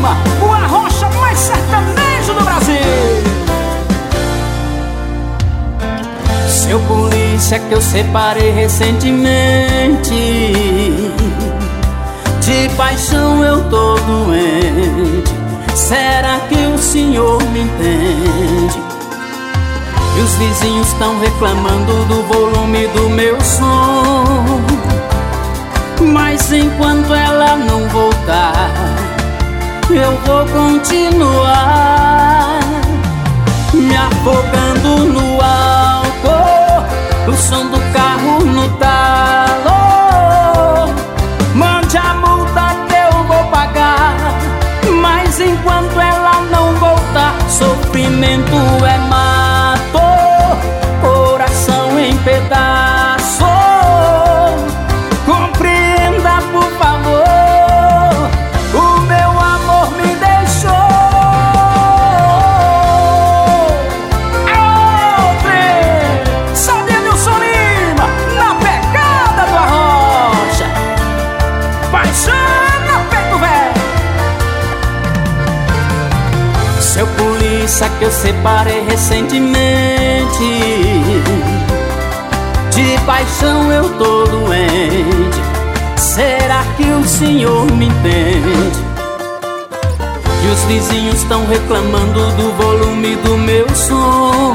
Lima, o arrocha mais sertanejo do Brasil. Seu polícia que eu separei recentemente, de paixão eu tô doente. Será que o senhor me entende? E os vizinhos estão reclamando do volume do meu som, mas enquanto ela não voltar, eu vou continuar me afogando no álcool, o som do carro no talo. Mande a multa que eu vou pagar, mas enquanto ela não voltar, sofrimento é mato, coração em pedaço. Compreenda, por favor, o meu amor me deixou. Só Denilson Lima, na pegada do arrocha, paixão no peito velho. Seu polícia que eu separei recentemente, de paixão eu tô doente. Será que o senhor me entende? E os vizinhos estão reclamando do volume do meu som,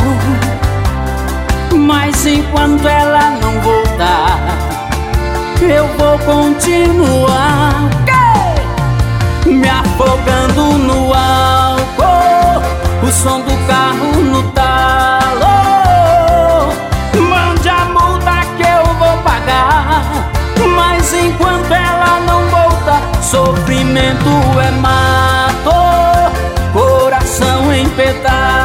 mas enquanto ela não voltar, eu vou continuar me afogando no álcool, o som do carro no talo. Mande a multa que eu vou pagar, mas enquanto ela não volta, sofrimento é mato, coração em pedaços.